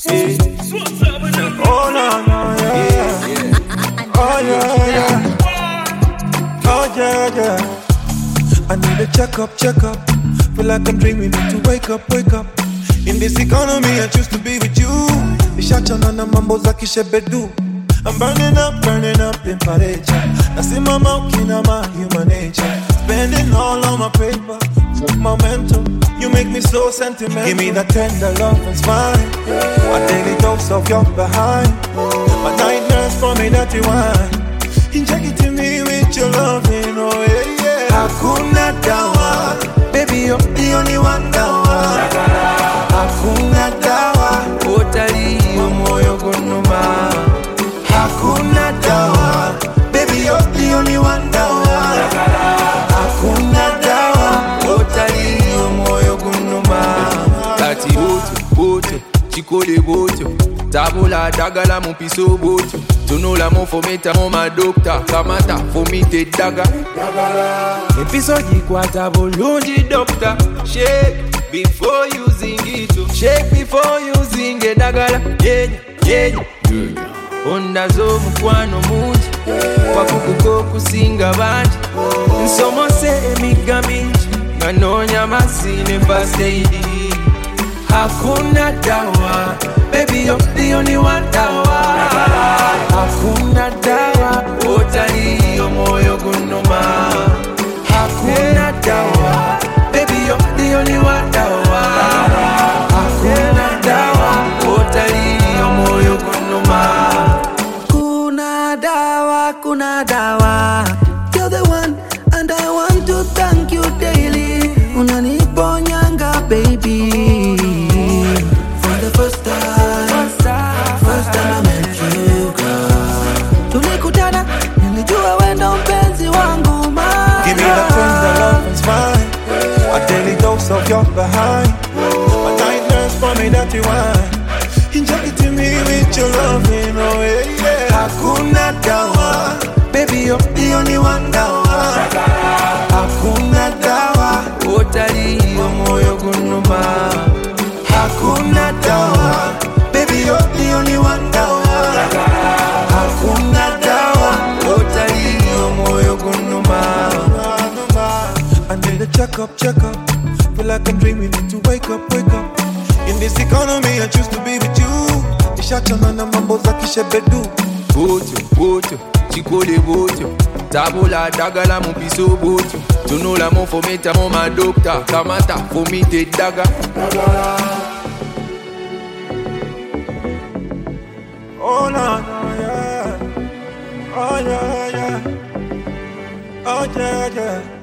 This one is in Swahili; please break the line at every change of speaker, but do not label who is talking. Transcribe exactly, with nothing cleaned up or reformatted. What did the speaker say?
Yeah. Oh no no yeah. yeah, yeah. Oh yeah yeah. Oh yeah yeah. I need a check up, check up. Feel like I'm dreaming, need to wake up, wake up. In this economy, I choose to be with you. Nishaachana na mambo za kishebedu. I'm burning up, burning up in temperature. Nasema ukina my human nature. Spending all on my paper, momentum. You make me so sentimental. Give me that tender love, it's fine. A daily dose of your behind. My nightmares for me that you want. Inject it to me with your loving, oh yeah, yeah. Hakuna dawa, baby you're the only one dawa. Hakuna dawa, utali moyo kunuma. Hakuna dawa, baby you're the only one dawa. Hakuna dawa, utali moyo kunuma.
Tati boto, boto, chikole boto. Tabula dagala mon piso boto. Tunola mon fometa mon ma doctor. Kamata fomite daga. Episode kwata bolungi doctor. Shake before using it. Shake before using it dagala. Yeah, yeah, yeah. Onda zo mukwano mungi. Wakukuko kusinga banji. Nsomo se emiga minji. Nganonya masine first aid. Hakuna dawa, baby you're the only one dawa. Hakuna dawa, utali moyo kunuma. Hakuna dawa, baby you're the only one dawa. Hakuna dawa, utali moyo kunuma.
Kuna dawa, kuna dawa. You're the one, and I want to thank you daily. Unaniponyanga baby. For the first time, first time I met you, girl. Tulikutana, nilijua wewe ndo mpenzi wangu ma.
Give me that tender love, it's fine. A daily dose of your behind. My nightmares for me that you want. Inject it to me with your loving, oh yeah, yeah. Hakuna dawa, baby you're the only one dawa. Hakuna dawa,
utali moyo kunuma.
Hakuna dawa, baby you're the only one dawa. Hakuna dawa,
utali moyo kunuma.
I need a check up, check up. Feel like I'm dreaming, need to wake up, wake up. In this economy, I choose to be with you. Nishaachana na mambo za kishebedu.
Boto, boto, chikole boto. Tabula dagala mon piso boto. Tunola mon fometa mon ma doctor. Kamata fomite daga.
Oh no no yeah. Oh yeah yeah. Oh yeah yeah.